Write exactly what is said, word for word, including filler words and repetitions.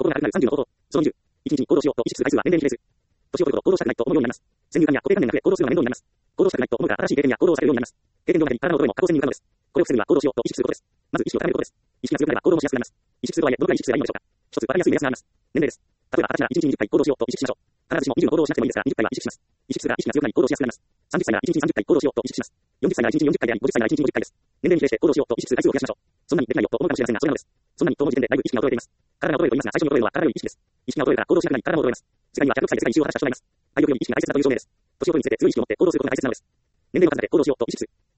心が軽くなるさんじゅうの方法。そのにじゅう。いちにちに行動しようと意識する回数は年齢に比例する。年を取るほど行動したくないと思うようになります。先入観や固定観念が増え、行動するのが面倒になります。行動したくないと思うが、新しい経験や行動をされるようになります。経験上の中に体の衰えも過去性に向かうのです。これを防ぐには行動しようと意識することです。まず意識を高めることです。意識が強くなれば行動もしやすくなります。意識する場合へどのくらい意識すればいいのでしょうか。一つわかりやすい目安があります。年齢です。例えば、私ならいちにちににじゅっかい行動しようと意識しましょう。必ずしもにじゅうの行動をしなくてもいいですが、にじゅっかいは意識します。意識するが意識が強くなり行動しやすくなります。さんじゅっさいならいちにちにさんじゅっかい行動しようと意識します。よんじゅっさいならいちにちによんじゅっかいであり、ごじゅっさいならいちにちにごじゅっかいです。年齢に比例して行動しようと意識する回数を増やしましょう。そんなにできないよと思うかもしれませんが、それなのです。そんなにと思う時点でだいぶ意識が衰えています。体が衰えると言いますが、最初に衰えるのは体より意識です。意識が衰えるから行動しなくなり、体も衰えます。世界にはひゃくろくさいで世界一周を果たした人がいます。体力より意識が大切だという証明です。年を取るにつれて強い意識を持って行動することが大切なのです。年齢の数だけ行動しようと意識する。